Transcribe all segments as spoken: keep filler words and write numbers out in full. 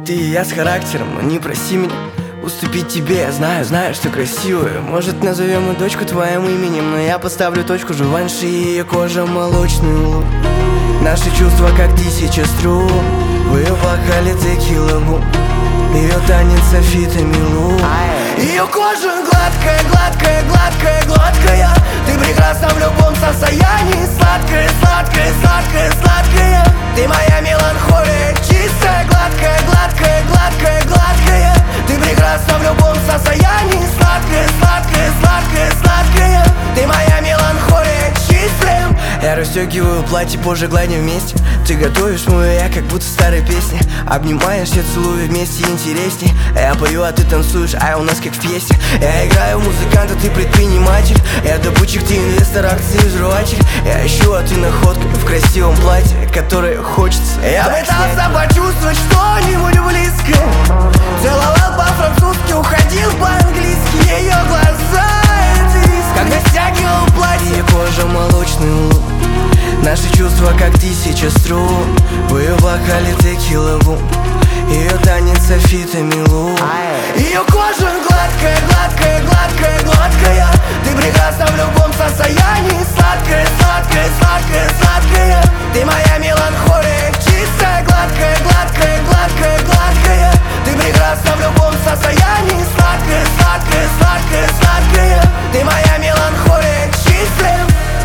Ты и я с характером, не проси меня уступить тебе, я знаю, знаю, что красивая. Может, назовем мы дочку твоим именем, но я поставлю точку. Жуванши, ее кожа молочный лук. Наши чувства, как тысяча струн. В ее вокале текила бум, ее танец софитами лук. Ее кожа гладкая, гладкая, гладкая, гладкая. Ты прекрасна в любом состоянии. Сладкая, сладкая, сладкая, сладкая. Ты моя меланхолия, чистая, гладкая, гладкая, гладкая, гладкая. Ты прекрасна в любом состоянии. Сладкая, сладкая, сладкая, сладкая. Ты моя меланхолия, чистая. Я расстегиваю платье, позже гладим вместе. Ты готовишь мою я, как будто старой песни. Обнимаешь, я целую вместе интересней. Я пою, а ты танцуешь, а у нас как в пьесе. Я играю музыканта, ты предприниматель. Я добытчик, ты инвестор, акции жвачек. Я ищу, а ты находка в красивом платье, которое хочется. Я пытался почувствовать что-нибудь близкое. Целовал по-французски, уходил по-английски. Ее глаза — это риск. Когда стягивал платье, кожа молочный лук. Наши чувства, как тысяча струн. В ее вокале текила бум, ее танец софитами лук. Ее кожа гладкая, гладкая, гладкая, гладкая. Ты прекрасна в любом состоянии. Сладкая, сладкая, сладкая, сладкая. Ты моя меланхолия, чистая, гладкая, гладкая, гладкая, гладкая. Ты прекрасна в любом состоянии. Сладкая, сладкая, сладкая, сладкая. Ты моя меланхолия, чистая.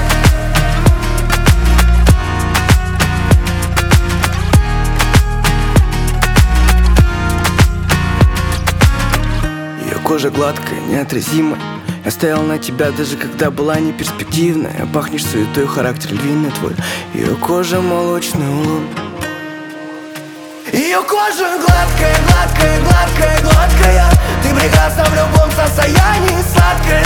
Кожа гладкая, неотразимая. Я стоял на тебя, даже когда была неперспективная. Пахнешь суетой, характер львиный твой. Ее кожа молочный улун. Ее кожа гладкая, гладкая, гладкая, гладкая. Ты прекрасна в любом состоянии. Сладкая,